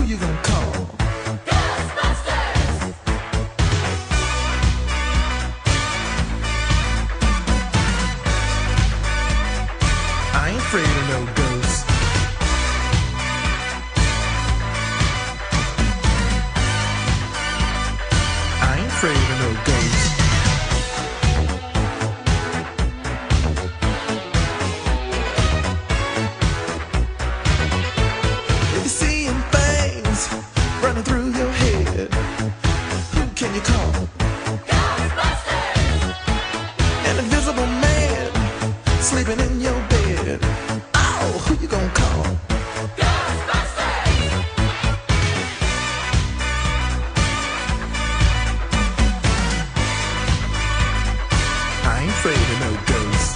you gonna call? Ghostbusters! I ain't afraid of no ghosts. I ain't afraid of no ghosts. If you're seeing things running through your head, who can you call? Ghostbusters! An invisible man sleeping in your bed. Oh, who you gonna call? Ghostbusters! I ain't afraid of no ghosts.